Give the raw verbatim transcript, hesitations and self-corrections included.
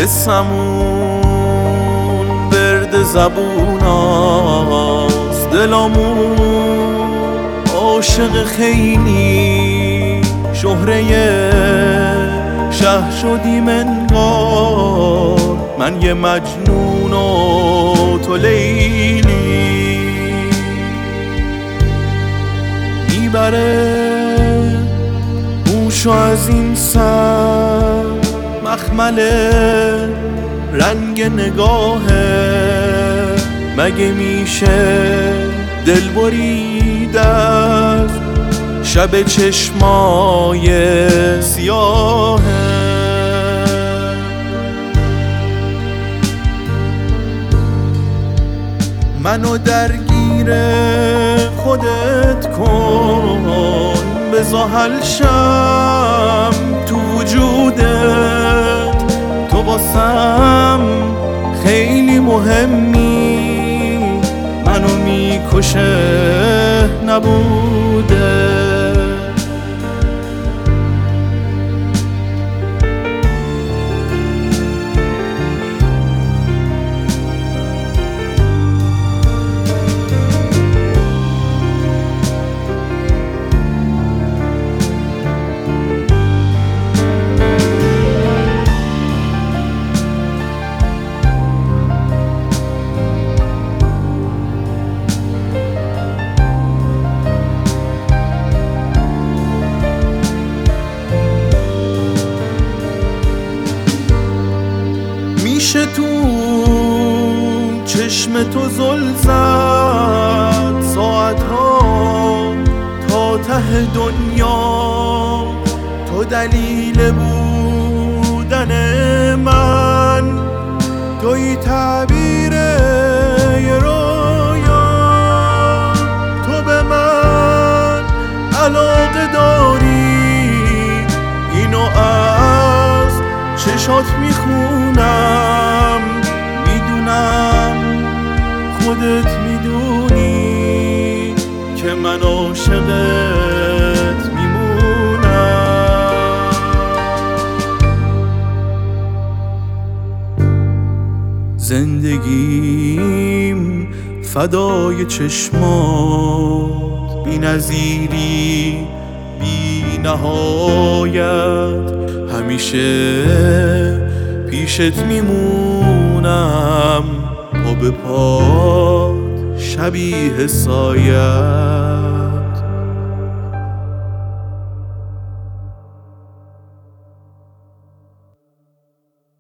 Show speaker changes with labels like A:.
A: قصمون برد زبوناست، دلامون عاشق خیلی شهره شه شدیم انگار، من یه مجنون و تو لیلی. میبره موشو از این سر، مخمله رنگ نگاهه، مگه میشه دل بریده از شب چشمای سیاهه. منو درگیر خودت کن، بذار حل شم تو وجودت، تو واسم خیلی مهمی، منو میکشه نبوده. میشه تو چشم تو زل زد ساعتها تا ته دنیا، تو دلیل بودن من، توی تعبیر یه رویا، تو به من علاقه داری، اینو از چشات میخونم، میدونم خودت میدونی که من عاشقت میمونم. زندگیم فدای چشمات، بی نظیری بی نهایت، همیشه پیشت میمونم، پا به پات شبیه سایه.